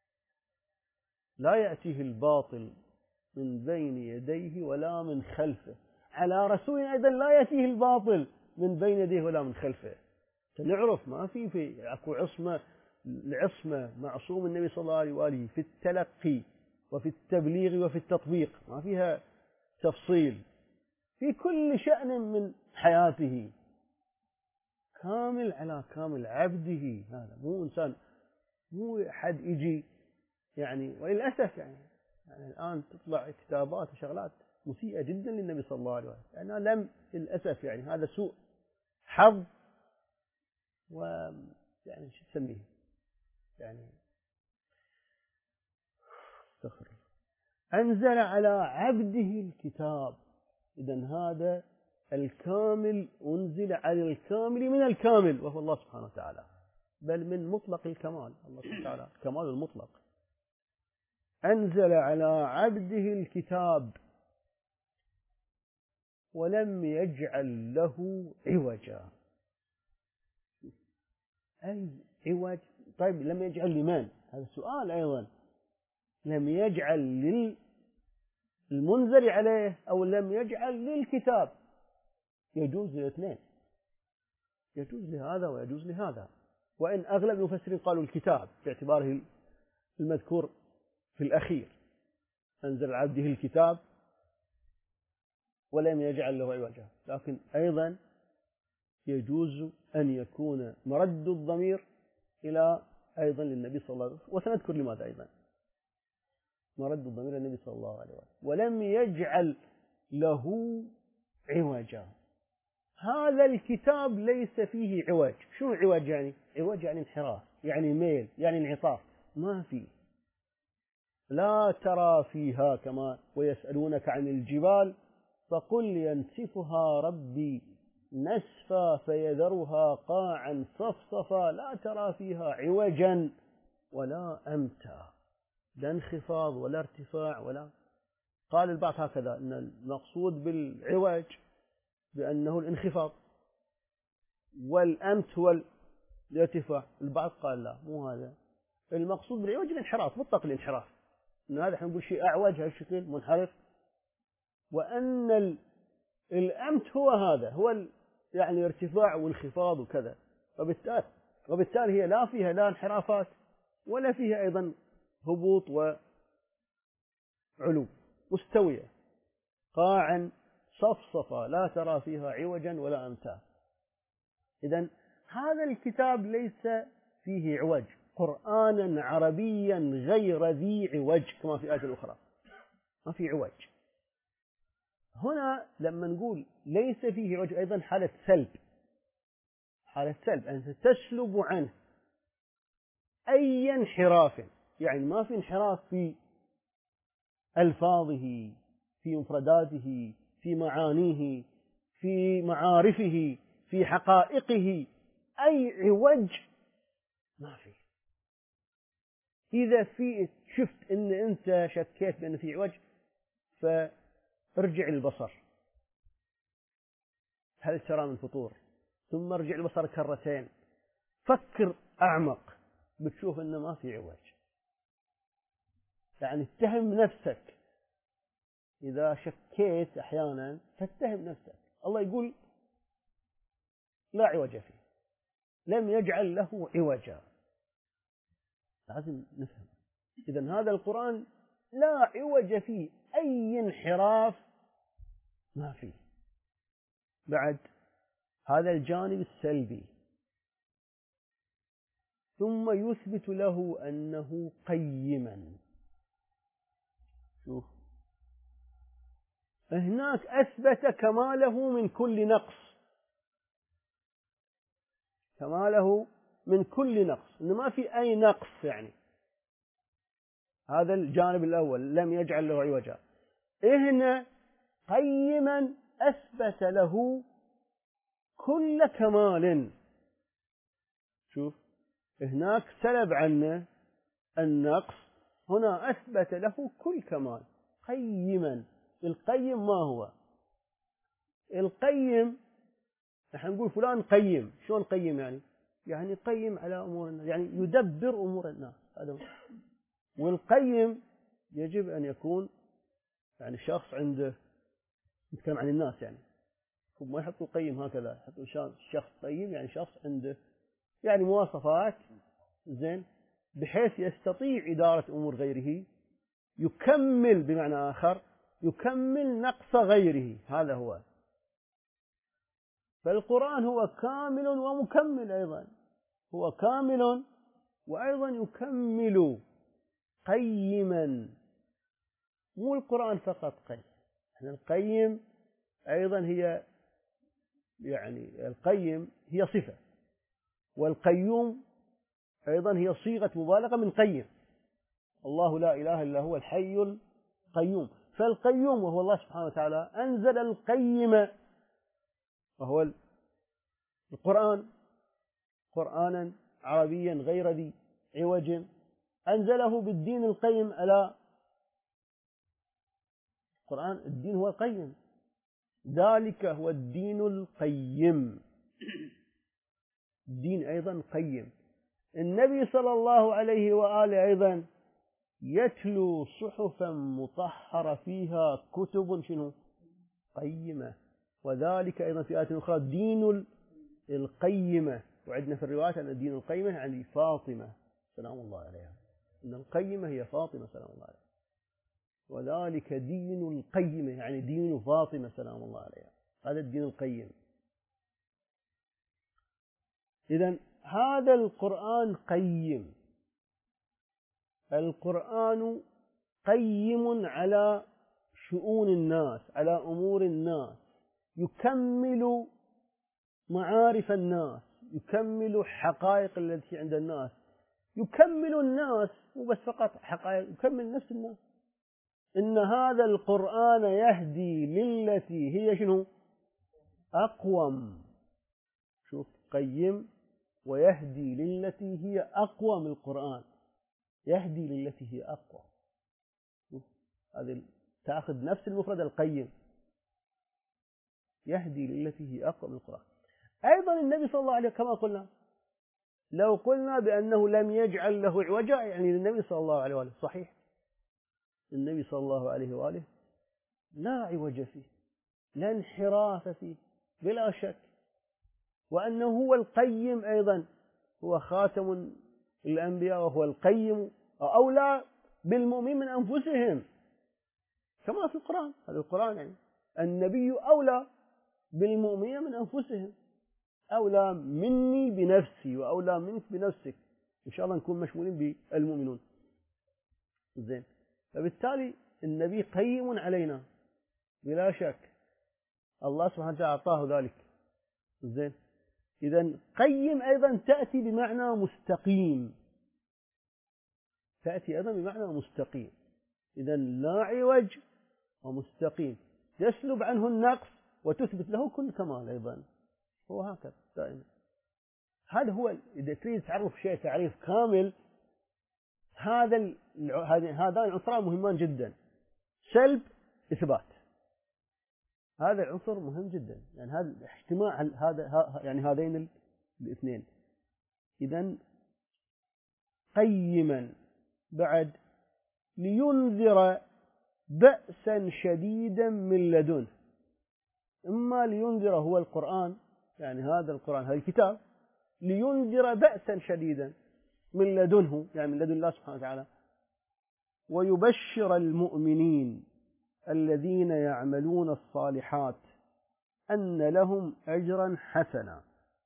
لا يأتيه الباطل من بين يديه ولا من خلفه. على رسول أيضا لا يأتيه الباطل من بين يديه ولا من خلفه. سنعرف ما في في أكو عصمة، العصمة معصوم النبي صلى الله عليه وآله في التلقي وفي التبليغ وفي التطبيق، ما فيها تفصيل في كل شأن من حياته، كامل على كامل عبده. هذا مو إنسان، مو حد يجي يعني، وللأسف يعني, يعني الآن تطلع كتابات وشغلات مسيئة جدا للنبي صلى الله عليه وسلم، لأنها لم للأسف يعني هذا سوء حظ، ويعني شو تسميه يعني استغفر. أنزل على عبده الكتاب، إذن هذا الكامل أنزل على الكامل من الكامل وهو الله سبحانه وتعالى، بل من مطلق الكمال، الله سبحانه وتعالى كمال المطلق. أنزل على عبده الكتاب ولم يجعل له عوجا. أي عوج؟ طيب لم يجعل لمن؟ هذا سؤال أيضا. لم يجعل للمنزل عليه أو لم يجعل للكتاب؟ يجوز للاثنين، يجوز لهذا ويجوز لهذا، وإن أغلب المفسرين قالوا الكتاب باعتباره المذكور في الأخير، أنزل عبده الكتاب ولم يجعل له عوجا. لكن أيضا يجوز أن يكون مرد الضمير إلى أيضا للنبي صلى الله عليه وسلم، وسنذكر لماذا أيضا مرد الضمير للنبي صلى الله عليه وسلم. ولم يجعل له عوجا، هذا الكتاب ليس فيه عوج. شو عوج يعني؟ عوج يعني انحراف، يعني ميل، يعني انعطاف، ما فيه. لا ترى فيها كما ويسألونك عن الجبال فقل ينسفها ربي نسفا فيذرها قاعا صفصفا لا ترى فيها عوجا ولا أمتا، لا انخفاض ولا ارتفاع ولا. قال البعض هكذا أن المقصود بالعوج بأنه الانخفاض، والأمت هو الارتفاع. البعض قال لا، مو هذا المقصود بالعوج، الانحراف مطلق الانحراف، إن هذا احنا نقول شيء أعوج هالشكل منحرف، وأن الأمت هو هذا هو يعني ارتفاع وانخفاض وكذا. وبالتالي وبالتالي هي لا فيها لا انحرافات ولا فيها أيضا هبوط وعلو، مستوية قاعا صفصفة لا ترى فيها عوجا ولا أمتا. إذن هذا الكتاب ليس فيه عوج، قرآنا عربيا غير ذي عوج كما في الآية الأخرى، ما في عوج. هنا لما نقول ليس فيه عوج أيضا حالة سلب، حالة سلب أنت تسلب عنه أي انحراف، يعني ما في انحراف في ألفاظه، في مفرداته، في معانيه، في معارفه، في حقائقه، أي عوج ما في. إذا في شفت إن أنت شكيت بأن في عوج فارجع البصر هل ترى من فطور، ثم ارجع البصر كرتين، فكر أعمق بتشوف إنه ما في عوج. يعني اتهم نفسك إذا شكيت أحيانا، فاتهم نفسك. الله يقول لا عوج فيه، لم يجعل له عوجا. لازم نفهم إذن هذا القرآن لا عوج فيه، أي انحراف ما فيه. بعد هذا الجانب السلبي، ثم يثبت له أنه قيما. شوف هناك أثبت كماله من كل نقص، كماله من كل نقص، إنه ما في أي نقص. يعني هذا الجانب الأول، لم يجعل له عوجا. هنا قيما أثبت له كل كمال. شوف هناك سلب عنه النقص، هنا أثبت له كل كمال قيما. القيم ما هو؟ القيم نحن نقول فلان قيم. شلون قيم؟ يعني يعني قيم على أمور الناس، يعني يدبر أمور الناس. هذا. والقيم يجب أن يكون يعني شخص عنده، نتكلم عن الناس يعني، ما يحطوا قيم هكذا، يحطوا شخص قيم يعني شخص عنده يعني مواصفات زين بحيث يستطيع إدارة أمور غيره، يكمل بمعنى آخر يكمل نقص غيره. هذا هو. فالقرآن هو كامل ومكمل أيضا، هو كامل وأيضا يكمل قيما. مو القرآن فقط قيم، القيم أيضا هي يعني القيم هي صفة، والقيوم أيضا هي صيغة مبالغة من قيم. الله لا إله إلا هو الحي القيوم. فالقيوم وهو الله سبحانه وتعالى أنزل القيم وهو القرآن قرآنا عربيا غير ذي عوج، أنزله بالدين القيم. ألا القرآن الدين هو القيم، ذلك هو الدين القيم. الدين أيضا قيم. النبي صلى الله عليه وآله أيضا يتلو صحفا مطهرة فيها كتب شنو قيمة، وذلك أيضا في آية أخرى دين القيمة. وعندنا في الروايات أن الدين القيمة يعني فاطمة سلام الله عليها، أن القيمة هي فاطمة سلام الله عليها، وذلك دين القيمة يعني دين فاطمة سلام الله عليها. هذا الدين القيم. إذن هذا القرآن قيم. القرآن قيم على شؤون الناس، على أمور الناس، يكمل معارف الناس، يكمل حقائق التي عند الناس، يكمل الناس، مو بس فقط حقائق، يكمل نفس الناس. إن هذا القرآن يهدي للتي هي شنو أقوم. شوف قيم ويهدي للتي هي أقوم. القرآن يهدي للتي هي أقوى. هذه تأخذ نفس المفرد القيم. يهدي للتي هي أقوم القرآن. أيضا النبي صلى الله عليه وسلم كما قلنا، لو قلنا بأنه لم يجعل له عوجا يعني للنبي صلى الله عليه وآله، صحيح النبي صلى الله عليه وآله لا عوج فيه، لا انحراف فيه بلا شك، وأنه هو القيم أيضا، هو خاتم الأنبياء وهو القيم أولى بالمؤمنين من أنفسهم كما في القرآن. هذا القرآن يعني النبي أولى بالمؤمنين من أنفسهم، أولى مني بنفسي وأولى منك بنفسك، إن شاء الله نكون مشمولين بالمؤمنون. زين، فبالتالي النبي قيم علينا بلا شك، الله سبحانه وتعالى أعطاه ذلك. زين، إذا قيم أيضا تأتي بمعنى مستقيم، تأتي أيضا بمعنى مستقيم. إذا لا عوج ومستقيم، يسلب عنه النقص وتثبت له كل كمال أيضا، هو هكذا دائما. هذا هو، إذا تريد تعرف شيء تعريف كامل، هذا هذان العنصران مهمان جدا، سلب إثبات، هذا العنصر مهم جدا، يعني هذا اجتماع هذا يعني هذين الاثنين. إذا قيما بعد لينذر بأسا شديدا من لدنه، إما لينذر هو القرآن، يعني هذا القرآن هذا الكتاب، لينذر بأسا شديدا من لدنه يعني من لدن الله سبحانه وتعالى، ويبشر المؤمنين الذين يعملون الصالحات أن لهم أجرا حسنا.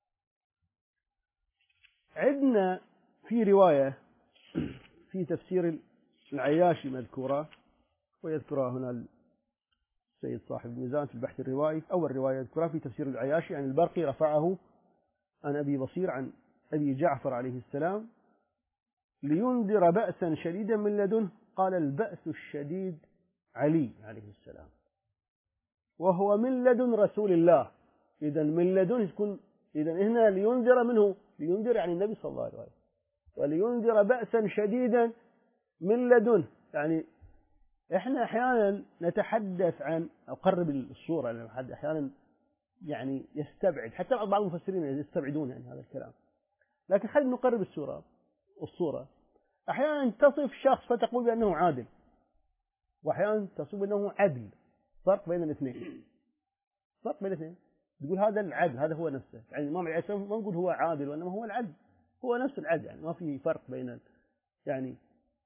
عندنا في رواية في تفسير العياشي مذكورة، ويذكرها هنا السيد صاحب الميزان في البحث الروائي، أول رواية يذكرها في تفسير العياشي عن البرقي رفعه عن أبي بصير عن أبي جعفر عليه السلام: لينذر بأسا شديدا من لدنه، قال البأس الشديد علي عليه السلام، وهو من لدن رسول الله. إذا من لدن تكون، إذا هنا لينذر منه، لينذر يعني النبي صلى الله عليه وسلم، ولينذر بأسا شديدا من لدنه. يعني إحنا أحيانا نتحدث عن، أقرب الصورة لأن حد أحيانا يعني يستبعد، حتى بعض المفسرين يستبعدون يعني هذا الكلام، لكن خلينا نقرب الصورة. الصورة أحيانا تصف شخص فتقول بأنه عادل، وأحيانا تصف بأنه عدل، فرق بين الاثنين، فرق بين الاثنين. تقول هذا العدل، هذا هو نفسه، يعني الإمام عليه السلام ما نقول هو عادل وإنما هو العدل، هو نفس العدل، يعني ما في فرق بين، يعني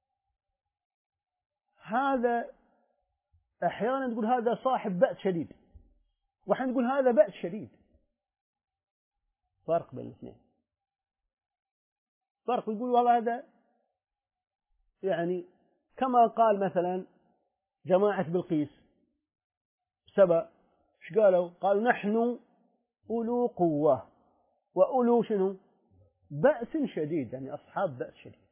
هذا أحيانا تقول هذا صاحب بأس شديد، وأحيانا تقول هذا بأس شديد، فرق بين الاثنين، فرق. يقول والله هذا يعني كما قال مثلا جماعة بلقيس سبأ، ايش قالوا؟ قالوا نحن أولو قوة وأولو شنو؟ بأس شديد، يعني أصحاب بأس شديد.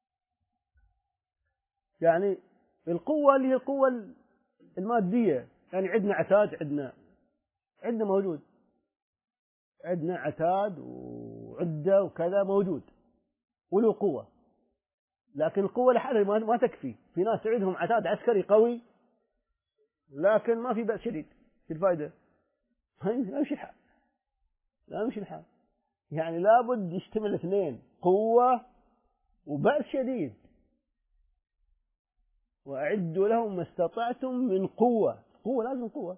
يعني القوة اللي هي القوة المادية، يعني عندنا عتاد، عندنا عندنا موجود، عندنا عتاد وعدة وكذا موجود، ولو قوة، لكن القوة لحالها ما تكفي. في ناس عندهم عتاد عسكري قوي لكن ما في بأس شديد، في الفائدة، لا يمشي الحال، لا يمشي الحال. يعني لابد يشتمل الاثنين، قوة وبأس شديد. وأعدوا لهم ما استطعتم من قوة، قوة لازم قوة،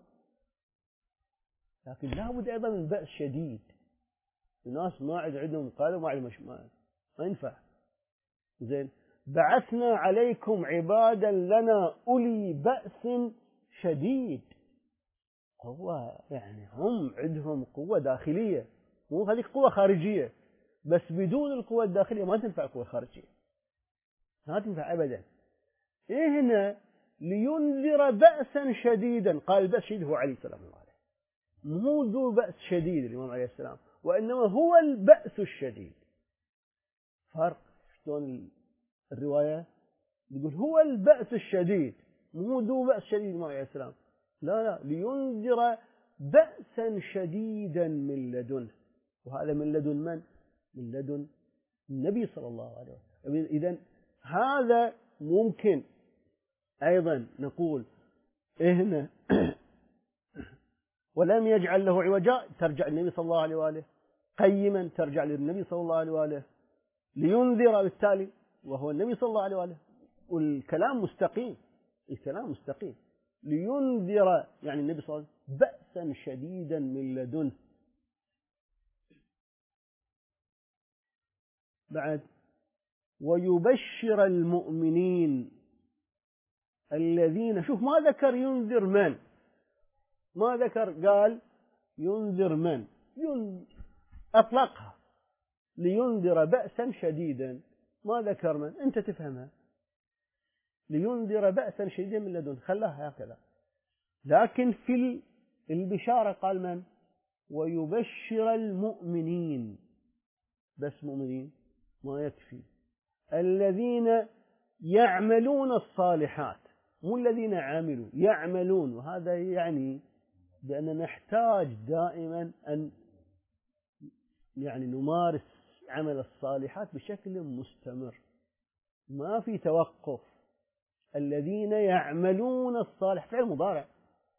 لكن لابد أيضا من بأس شديد. الناس ما عندهم قالوا ما عندهم ما, ما ينفع. زين، بعثنا عليكم عبادا لنا أولي بأس شديد. هو يعني هم عندهم قوة داخلية، مو هذيك قوة خارجية، بس بدون القوة الداخلية ما تنفع القوة الخارجية، ما تنفع أبدا. إيه هنا لينذر بأسا شديدا، قال البأس شديد هو علي سلام الله عليه، مو ذو بأس شديد الإمام عليه السلام، وإنما هو البأس الشديد. فرق شلون الرواية يقول هو البأس الشديد، مو ذو بأس شديد الإمام عليه السلام، لا لا، لينذر بأسا شديدا من لدنه. وهذا من لدن من؟ من لدن النبي صلى الله عليه وسلم. إذن هذا ممكن أيضا نقول إهنا ولم يجعل له عوجا ترجع للنبي صلى الله عليه وآله، قيما ترجع للنبي صلى الله عليه وآله، لينذر بالتالي وهو النبي صلى الله عليه وآله. والكلام مستقيم، الكلام مستقيم. لينذر يعني النبي صلى الله عليه وسلم بأسا شديدا من لدنه. بعد ويبشر المؤمنين الذين، شوف ما ذكر ينذر من، ما ذكر، قال ينذر من، أطلقها لينذر بأسا شديدا، ما ذكر من، أنت تفهمها، لينذر بأسا شديدا من لدن، خلاها هكذا. لكن في البشارة قال من؟ ويبشر المؤمنين، بس مؤمنين ما يكفي، الذين يعملون الصالحات، مو الذين عملوا، يعملون. وهذا يعني بأننا نحتاج دائما أن يعني نمارس عمل الصالحات بشكل مستمر، ما في توقف. الذين يعملون الصالحات، فعل مضارع،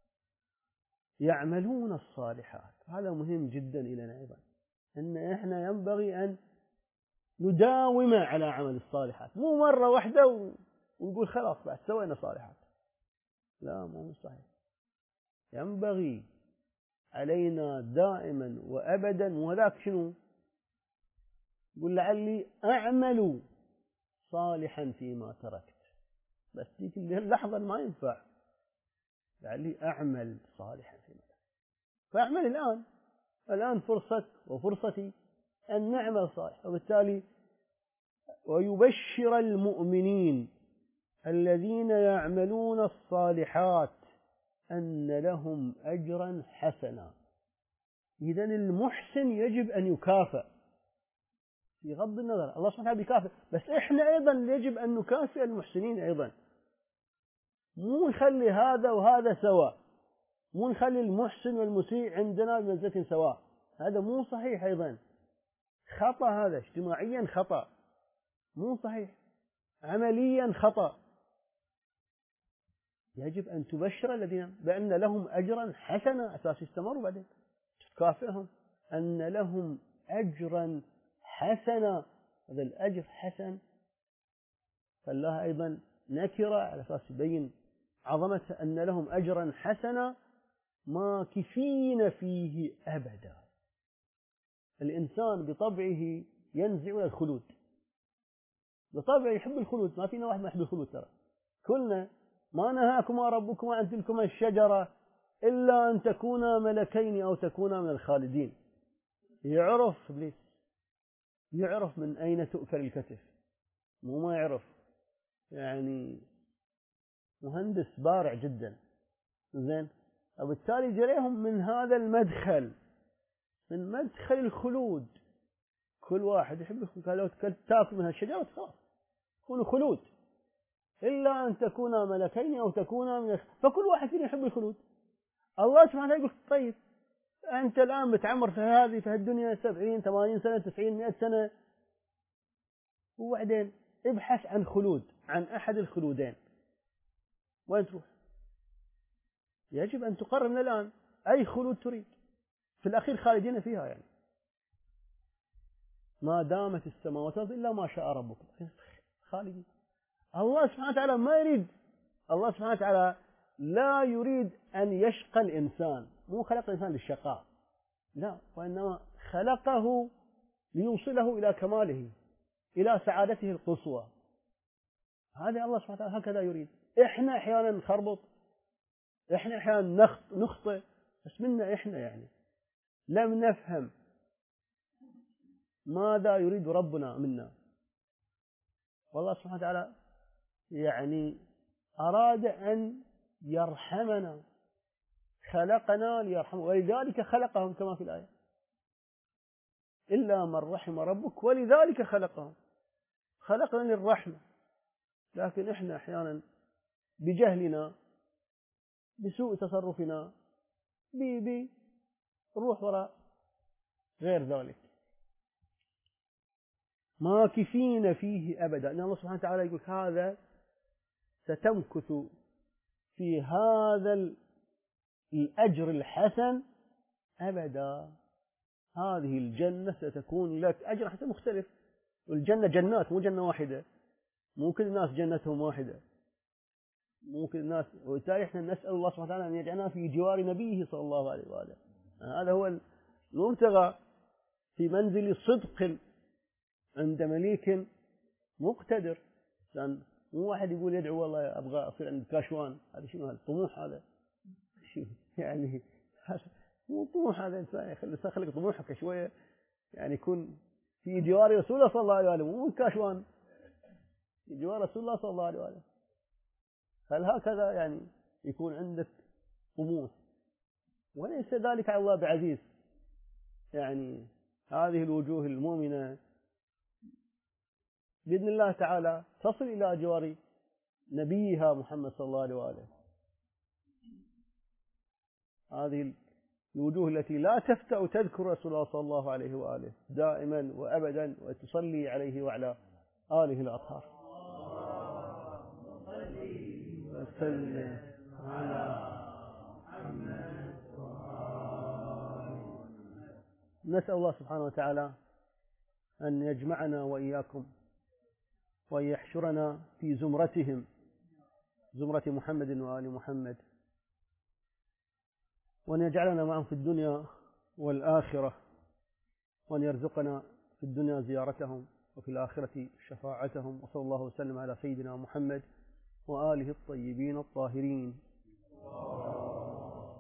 يعملون الصالحات. هذا مهم جدا إلينا أيضا، أن إحنا ينبغي أن نداوم على عمل الصالحات، مو مرة واحدة ونقول خلاص بعد سوينا صالحات. لا، مو صحيح. ينبغي علينا دائما وأبدا، وهذاك شنو؟ يقول لعلي أعمل صالحا فيما تركت، بس ديك اللحظة ما ينفع، لعلي أعمل صالحا فيما تركت. فأعمل الآن، الآن فرصة وفرصتي أن نعمل صالح. وبالتالي ويبشر المؤمنين الذين يعملون الصالحات أن لهم أجرا حسنا. إذن المحسن يجب أن يكافئ بغض النظر، الله سبحانه وتعالى بيكافئ، بس إحنا أيضا يجب أن نكافئ المحسنين أيضا، مو نخلي هذا وهذا سواء، مو نخلي المحسن والمسيء عندنا بمنزلة سواء، هذا مو صحيح أيضا، خطأ، هذا اجتماعيا خطأ، مو صحيح، عمليا خطأ. يجب أن تبشر الذين بأن لهم أجرا حسنا، أساس يستمروا بعدين تكافئهم، أن لهم أجرا حسنا. هذا الأجر حسن خلاها أيضا نكرة على أساس يبين عظمة، أن لهم أجرا حسنا ماكثين فيه أبدا. الإنسان بطبعه ينزع إلى الخلود، بطبعه يحب الخلود، ما فينا واحد ما يحب الخلود، ترى كلنا. ما نهاكما ربكما عن تلكما الشجرة إلا أن تكونا ملكين أو تكونا من الخالدين. يعرف إبليس، يعرف من أين تؤكل الكتف، مو ما يعرف، يعني مهندس بارع جدا، زين. وبالتالي جريهم من هذا المدخل، من مدخل الخلود. كل واحد يحب الخلود، لو تاكل من هالشجرة خلاص تكونوا خلود، إلا أن تكونا ملكين أو تكونا من، فكل واحد فينا يحب الخلود. الله سبحانه وتعالى يقول طيب أنت الآن بتعمر في هذه في الدنيا سبعين ثمانين سنة تسعين مئة سنة، وبعدين ابحث عن خلود، عن أحد الخلودين، وين تروح؟ يجب أن تقرر من الآن أي خلود تريد، في الأخير خالدين فيها، يعني ما دامت السماوات إلا ما شاء ربك، خالدين. الله سبحانه وتعالى ما يريد، الله سبحانه وتعالى لا يريد أن يشقى الإنسان، مو خلق الإنسان للشقاء، لا، وإنما خلقه ليوصله إلى كماله، إلى سعادته القصوى. هذا الله سبحانه وتعالى هكذا يريد. إحنا أحيانا نخربط، إحنا أحيانا نخطئ، بس منا إحنا يعني لم نفهم ماذا يريد ربنا منا. والله سبحانه وتعالى يعني أراد أن يرحمنا، خلقنا ليرحمنا، ولذلك خلقهم كما في الآية، إلا من رحم ربك ولذلك خلقهم، خلقنا للرحمة. لكن إحنا أحيانا بجهلنا، بسوء تصرفنا، بروح وراء غير ذلك، ماكثين فيه أبدا. أن الله سبحانه وتعالى يقول هذا ستمكث في هذا الأجر الحسن أبدا. هذه الجنة ستكون لك أجر حسن مختلف. والجنة جنات، مو جنة واحدة، مو كل الناس جنتهم واحدة، مو كل الناس. وبالتالي احنا نسأل الله سبحانه وتعالى أن يجعلنا في جوار نبيه صلى الله عليه وآله. هذا هو المبتغى، في منزل صدق عند مليك مقتدر. مو واحد يقول يدعو والله أبغى أصير عند كاشوان، هذا شنو؟ هذا الطموح، هذا يعني مو طموح. هذا إنسان يخلي الإنسان خلق طموحك شوية، يعني يكون في جوار رسول الله صلى الله عليه وآله، مو كاشوان، في جوار رسول الله صلى الله عليه وآله. هل هكذا يعني يكون عندك طموح؟ وليس ذلك على الله بعزيز. يعني هذه الوجوه المؤمنة بإذن الله تعالى تصل إلى جوار نبيها محمد صلى الله عليه وآله. هذه الوجوه التي لا تفتأ تذكر رسول الله صلى الله عليه وآله دائما وأبدا، وتصلي عليه وعلى آله الأطهار. وسلم على محمد. نسأل الله سبحانه وتعالى أن يجمعنا وإياكم وأن يحشرنا في زمرتهم، زمرة محمد وآل محمد، وأن يجعلنا معهم في الدنيا والآخرة، وأن يرزقنا في الدنيا زيارتهم وفي الآخرة شفاعتهم. وصلى الله وسلم على سيدنا محمد وآله الطيبين الطاهرين.